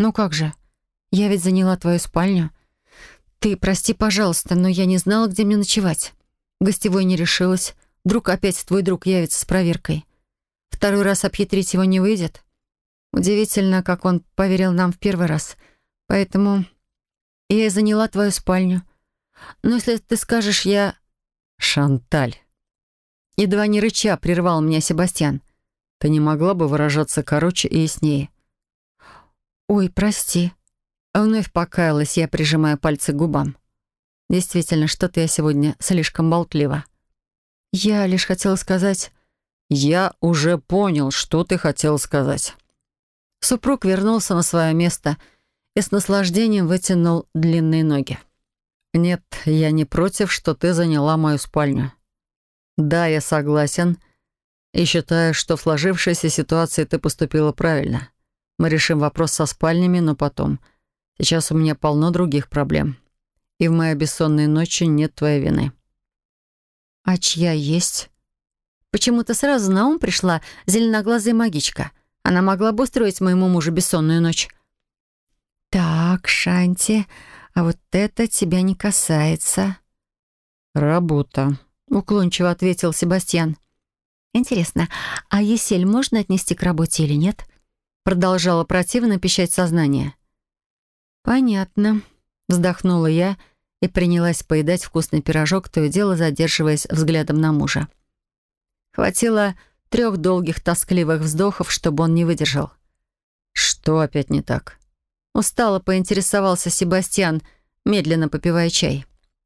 «Ну как же? Я ведь заняла твою спальню. Ты прости, пожалуйста, но я не знала, где мне ночевать. В гостевой не решилась. Вдруг опять твой друг явится с проверкой. Второй раз обхитрить его не выйдет. Удивительно, как он поверил нам в первый раз. Поэтому я и заняла твою спальню. Но если ты скажешь, я...» «Шанталь, Едва не рыча прервал меня Себастьян. ты не могла бы выражаться короче и яснее?» «Ой, прости». Вновь покаялась я, прижимая пальцы к губам. Действительно, что-то я сегодня слишком болтлива. Я лишь хотела сказать... «Я уже понял, что ты хотел сказать». Супруг вернулся на свое место и с наслаждением вытянул длинные ноги. «Нет, я не против, что ты заняла мою спальню. Да, я согласен и считаю, что в сложившейся ситуации ты поступила правильно. Мы решим вопрос со спальнями, но потом. Сейчас у меня полно других проблем. И в моей бессонной ночи нет твоей вины». А чья есть? Почему-то сразу на ум пришла зеленоглазая магичка. Она могла бы устроить моему мужу бессонную ночь. «Так, Шанти, а вот это тебя не касается». «Работа», — уклончиво ответил Себастьян. «Интересно, а Есель можно отнести к работе или нет?» Продолжала противно пищать сознание. «Понятно», — вздохнула я и принялась поедать вкусный пирожок, то и дело задерживаясь взглядом на мужа. Хватило 3 долгих тоскливых вздохов, чтобы он не выдержал. «Что опять не так?» Устало поинтересовался Себастьян, медленно попивая чай.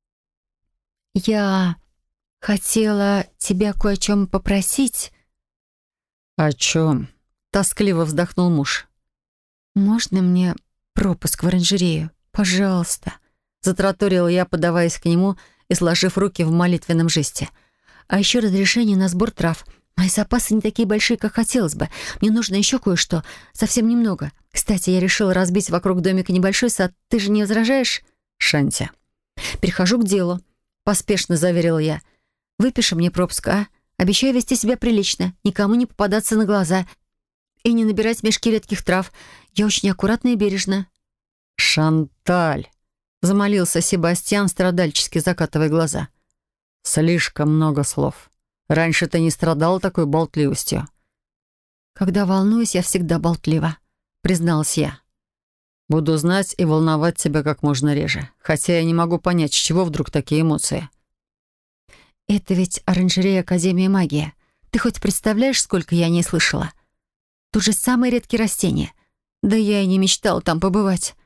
«Я хотела тебя кое о чем попросить». «О чем?» — тоскливо вздохнул муж. «Можно мне пропуск в оранжерею? Пожалуйста», — затраторила я, подаваясь к нему и сложив руки в молитвенном жесте. «А еще разрешение на сбор трав. Мои запасы не такие большие, как хотелось бы. Мне нужно еще кое-что, совсем немного. Кстати, я решила разбить вокруг домика небольшой сад. Ты же не возражаешь?» «Шанти». «Перехожу к делу», — поспешно заверила я. «Выпиши мне пропуск, а? Обещаю вести себя прилично, никому не попадаться на глаза и не набирать мешки редких трав. Я очень аккуратна и бережна». «Шанталь», — замолился Себастьян, страдальчески закатывая глаза. «Слишком много слов. Раньше ты не страдала такой болтливостью». «Когда волнуюсь, я всегда болтлива», — призналась я. «Буду знать и волновать тебя как можно реже. Хотя я не могу понять, с чего вдруг такие эмоции». «Это ведь оранжерея Академии магии. Ты хоть представляешь, сколько я о ней слышала? Тут же самые редкие растения. Да я и не мечтала там побывать».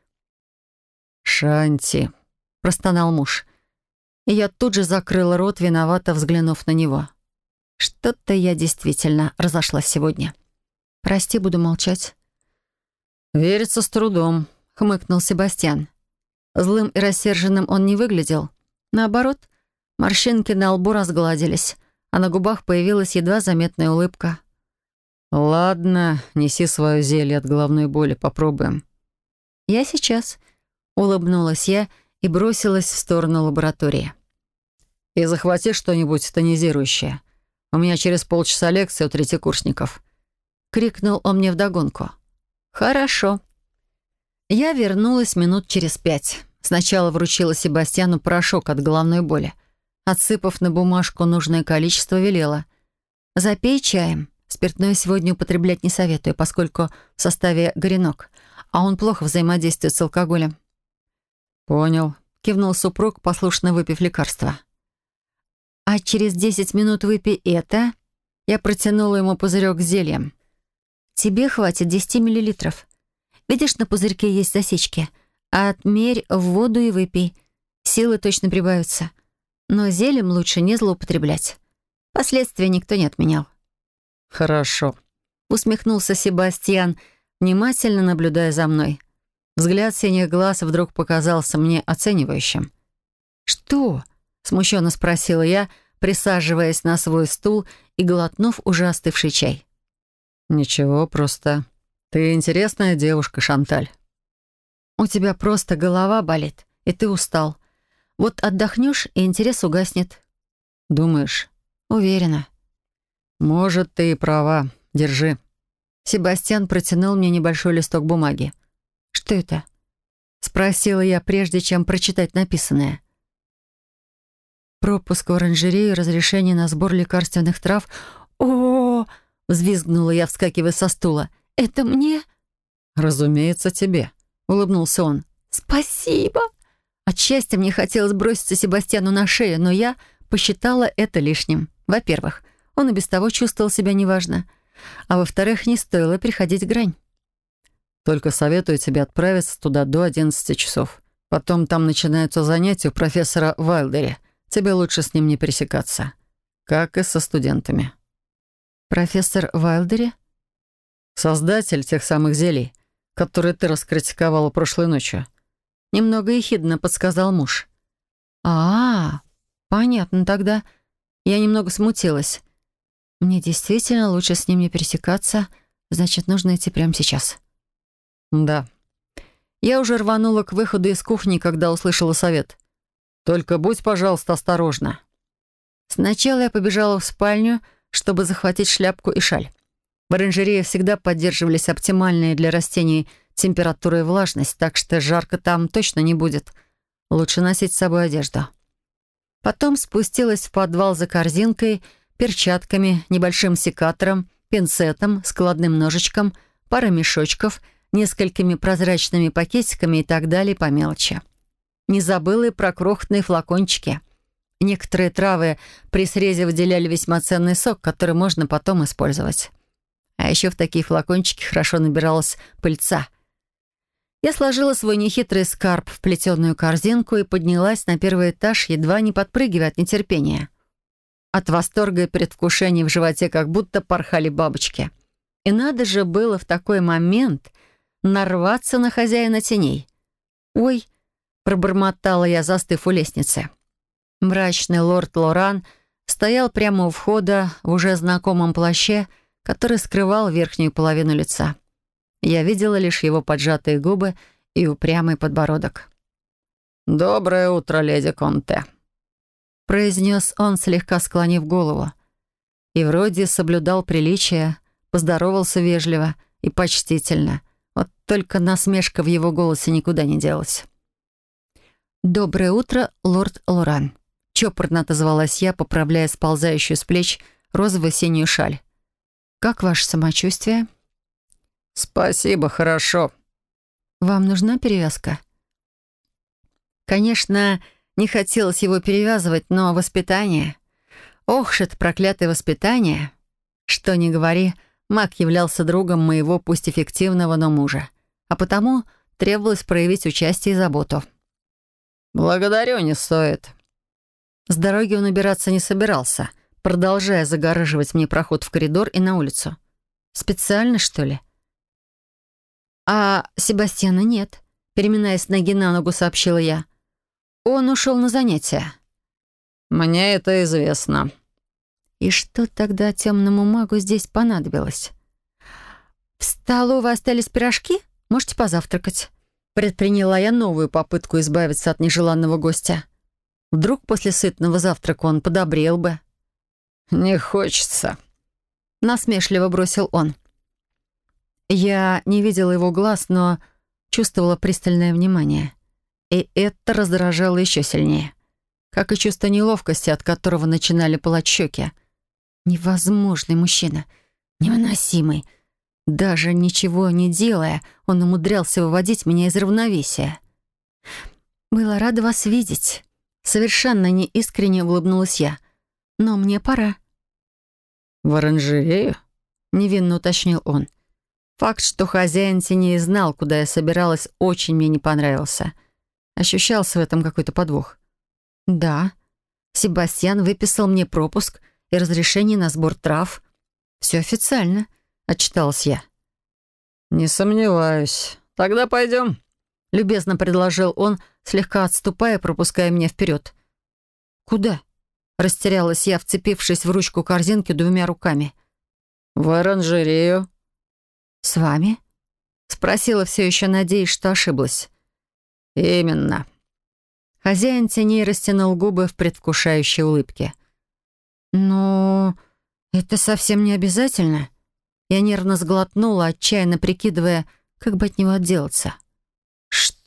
«Шанти», — простонал муж. И я тут же закрыла рот, виновато взглянув на него. Что-то я действительно разошлась сегодня. Прости, буду молчать. «Верится с трудом», — хмыкнул Себастьян. Злым и рассерженным он не выглядел. Наоборот, морщинки на лбу разгладились, а на губах появилась едва заметная улыбка. «Ладно, неси свое зелье от головной боли, попробуем». «Я сейчас», — улыбнулась я и бросилась в сторону лаборатории. «И захвати что-нибудь тонизирующее. У меня через полчаса лекция у третьекурсников». Крикнул он мне вдогонку. «Хорошо». Я вернулась минут через 5. Сначала вручила Себастьяну порошок от головной боли. Отсыпав на бумажку нужное количество, велела: «Запей чаем. Спиртное сегодня употреблять не советую, поскольку в составе горенок, а он плохо взаимодействует с алкоголем». «Понял», — кивнул супруг, послушно выпив лекарство. «А через 10 минут выпей это». Я протянула ему пузырек с зельем. «Тебе хватит 10 миллилитров. Видишь, на пузырьке есть засечки. Отмерь в воду и выпей. Силы точно прибавятся. Но зельем лучше не злоупотреблять. Последствия никто не отменял». «Хорошо», — усмехнулся Себастьян, внимательно наблюдая за мной. Взгляд синих глаз вдруг показался мне оценивающим. «Что?» — смущенно спросила я, присаживаясь на свой стул и глотнув уже остывший чай. «Ничего, просто ты интересная девушка, Шанталь». «У тебя просто голова болит, и ты устал. Вот отдохнешь, и интерес угаснет». «Думаешь?» «Уверена». «Может, ты и права. Держи». Себастьян протянул мне небольшой листок бумаги. «Что это?» — спросила я, прежде чем прочитать написанное. «Пропуск в оранжерею, разрешение на сбор лекарственных трав. О, взвизгнула я, вскакивая со стула. «Это мне?» «Разумеется, тебе», — улыбнулся он. «Спасибо!» От счастья мне хотелось броситься Себастьяну на шею, но я посчитала это лишним. Во-первых, он и без того чувствовал себя неважно. А во-вторых, не стоило переходить грань. «Только советую тебе отправиться туда до 11 часов. Потом там начинаются занятия у профессора Вайлдери. Тебе лучше с ним не пересекаться. Как и со студентами». «Профессор Вайлдери?» «Создатель тех самых зелий, которые ты раскритиковала прошлой ночью». Немного ехидно подсказал муж. Понятно тогда. Я немного смутилась. Мне действительно лучше с ним не пересекаться, значит, нужно идти прямо сейчас. «Да». Я уже рванула к выходу из кухни, когда услышала совет. «Только будь, пожалуйста, осторожна». Сначала я побежала в спальню, чтобы захватить шляпку и шаль. В оранжерее всегда поддерживались оптимальные для растений температура и влажность, так что жарко там точно не будет. Лучше носить с собой одежду. Потом спустилась в подвал за корзинкой, перчатками, небольшим секатором, пинцетом, складным ножичком, парой мешочков, несколькими прозрачными пакетиками и так далее по мелочи. Не забыла и про крохотные флакончики. Некоторые травы при срезе выделяли весьма ценный сок, который можно потом использовать. А еще в такие флакончики хорошо набиралась пыльца. Я сложила свой нехитрый скарб в плетеную корзинку и поднялась на первый этаж, едва не подпрыгивая от нетерпения. От восторга и предвкушения в животе как будто порхали бабочки. И надо же было в такой момент нарваться на хозяина теней. «Ой!» — пробормотала я, застыв у лестницы. Мрачный лорд Лоран стоял прямо у входа в уже знакомом плаще, который скрывал верхнюю половину лица. Я видела лишь его поджатые губы и упрямый подбородок. «Доброе утро, леди Конте», — произнес он, слегка склонив голову. И вроде соблюдал приличие, поздоровался вежливо и почтительно. Вот только насмешка в его голосе никуда не делась. «Доброе утро, лорд Лоран», — чопорно отозвалась я, поправляя сползающую с плеч розовую синюю шаль. «Как ваше самочувствие?» «Спасибо, хорошо». «Вам нужна перевязка?» Конечно, не хотелось его перевязывать, но воспитание... Ох ж это проклятое воспитание! Что ни говори, маг являлся другом моего, пусть эффективного, но мужа. А потому требовалось проявить участие и заботу. «Благодарю, не стоит». С дороги он убираться не собирался, продолжая загораживать мне проход в коридор и на улицу. Специально, что ли? «А Себастьяна нет», — переминаясь с ноги на ногу, сообщила я. «Он ушел на занятия». «Мне это известно». И что тогда темному магу здесь понадобилось? «В столовой остались пирожки? Можете позавтракать». Предприняла я новую попытку избавиться от нежеланного гостя. Вдруг после сытного завтрака он подобрел бы. «Не хочется», — насмешливо бросил он. Я не видела его глаз, но чувствовала пристальное внимание. И это раздражало еще сильнее. Как и чувство неловкости, от которого начинали пылать щеки. Невозможный мужчина. Невыносимый. Даже ничего не делая, он умудрялся выводить меня из равновесия. «Была рада вас видеть». Совершенно неискренне улыбнулась я. «Но мне пора». «В оранжерею?» — невинно уточнил он. Факт, что хозяин теней знал, куда я собиралась, очень мне не понравился. Ощущался в этом какой-то подвох. «Да, Себастьян выписал мне пропуск и разрешение на сбор трав. Все официально», — отчиталась я. «Не сомневаюсь. Тогда пойдем», — любезно предложил он, слегка отступая, пропуская меня вперед. «Куда?» — растерялась я, вцепившись в ручку корзинки двумя руками. «В оранжерею». «С вами?» — спросила, все еще надеясь, что ошиблась. «Именно». Хозяин теней растянул губы в предвкушающей улыбке. «Но это совсем не обязательно». Я нервно сглотнула, отчаянно прикидывая, как бы от него отделаться.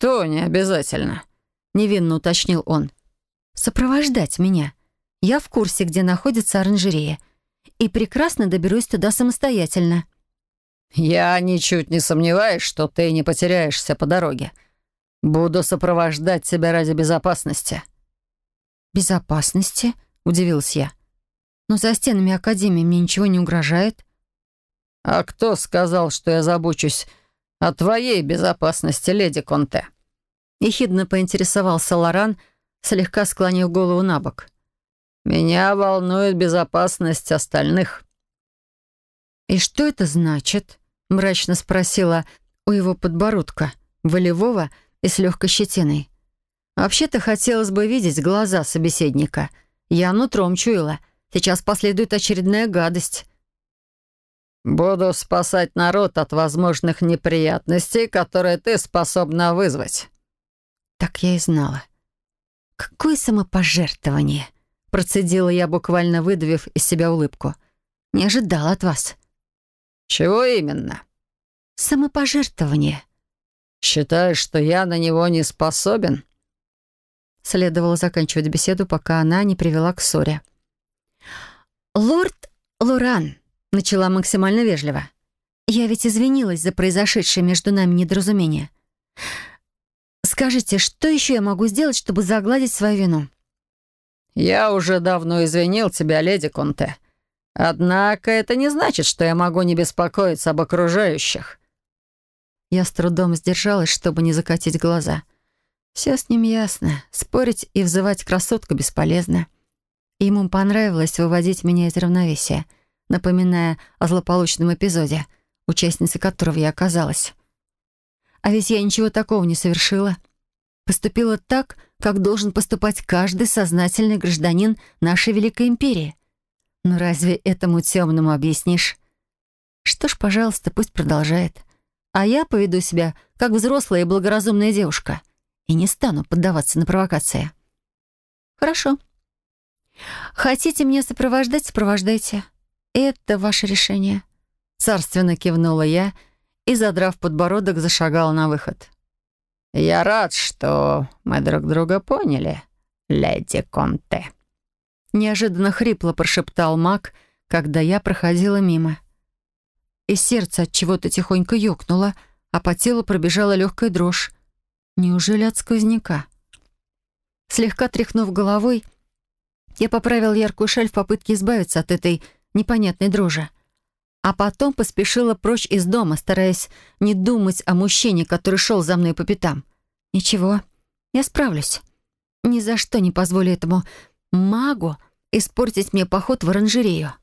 «Что не обязательно?» — невинно уточнил он. «Сопровождать меня. Я в курсе, где находится оранжерея, и прекрасно доберусь туда самостоятельно». «Я ничуть не сомневаюсь, что ты не потеряешься по дороге. Буду сопровождать тебя ради безопасности». «Безопасности?» — удивилась я. «Но за стенами Академии мне ничего не угрожает». «А кто сказал, что я забочусь о твоей безопасности, леди Конте?» Ехидно поинтересовался Лоран, слегка склонив голову на бок. «Меня волнует безопасность остальных». «И что это значит?» — мрачно спросила у его подбородка, волевого и с легкой щетиной. Вообще-то хотелось бы видеть глаза собеседника. Я нутром чуяла. Сейчас последует очередная гадость. «Буду спасать народ от возможных неприятностей, которые ты способна вызвать». Так я и знала. «Какое самопожертвование!» — процедила я, буквально выдавив из себя улыбку. «Не ожидала от вас». «Чего именно?» «Самопожертвование». «Считаешь, что я на него не способен?» Следовало заканчивать беседу, пока она не привела к ссоре. «Лорд Лоран», — начала максимально вежливо. «Я ведь извинилась за произошедшее между нами недоразумение. Скажите, что еще я могу сделать, чтобы загладить свою вину?» «Я уже давно извинил тебя, леди Конте. Однако это не значит, что я могу не беспокоиться об окружающих». Я с трудом сдержалась, чтобы не закатить глаза. Все с ним ясно. Спорить и взывать красотку бесполезно. Ему понравилось выводить меня из равновесия, напоминая о злополучном эпизоде, участницей которого я оказалась. А ведь я ничего такого не совершила. Поступила так, как должен поступать каждый сознательный гражданин нашей Великой Империи. Но разве этому темному объяснишь? Что ж, пожалуйста, пусть продолжает. А я поведу себя, как взрослая и благоразумная девушка, и не стану поддаваться на провокации. Хорошо. Хотите меня сопровождать — сопровождайте. Это ваше решение. Царственно кивнула я и, задрав подбородок, зашагала на выход. «Я рад, что мы друг друга поняли, леди Конте». Неожиданно хрипло прошептал маг, когда я проходила мимо. И сердце от чего-то тихонько ёкнуло, а по телу пробежала легкая дрожь. Неужели от сквозняка? Слегка тряхнув головой, я поправила яркую шаль в попытке избавиться от этой непонятной дрожи. А потом поспешила прочь из дома, стараясь не думать о мужчине, который шел за мной по пятам. Ничего, я справлюсь. Ни за что не позволю этому магу испортить мне поход в оранжерею.